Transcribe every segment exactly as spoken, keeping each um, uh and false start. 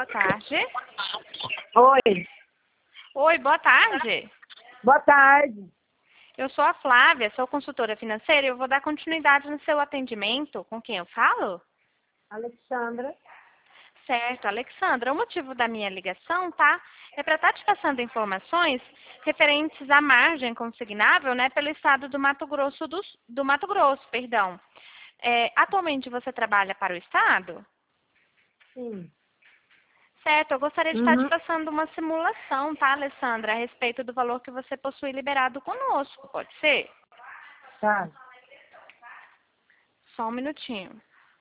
boa tarde. Oi, Oi, boa tarde. boa tarde. Eu sou a Flávia, sou consultora financeira e eu vou dar continuidade no seu atendimento. Com quem eu falo? Alexandra. Certo, Alexandra. O motivo da minha ligação, tá? É para estar te passando informações referentes à margem consignável, né, pelo estado do Mato Grosso do, do Mato Grosso, perdão. É, atualmente você trabalha para o estado? Sim. Certo, eu gostaria de estar te Uhum. passando uma simulação, tá, Alessandra, a respeito do valor que você possui liberado conosco, pode ser? Tá. Só um minutinho.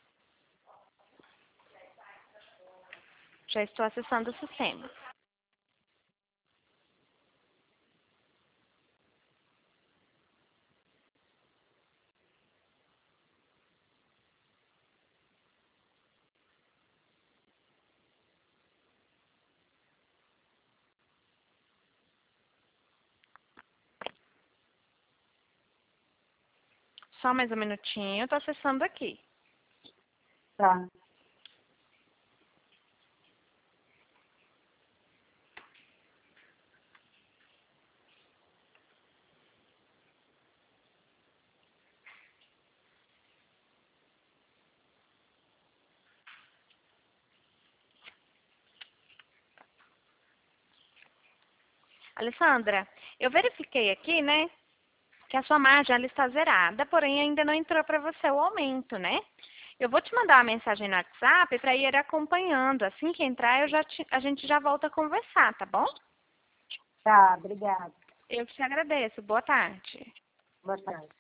Já estou acessando o sistema. Só mais um minutinho, estou acessando aqui. Tá. Alessandra, eu verifiquei aqui, né, que a sua margem ela está zerada, porém ainda não entrou para você o aumento, né? Eu vou te mandar uma mensagem no WhatsApp para ir acompanhando. Assim que entrar, eu já te- a gente já volta a conversar, tá bom? Tá, obrigada. Eu te agradeço. Boa tarde. Boa tarde.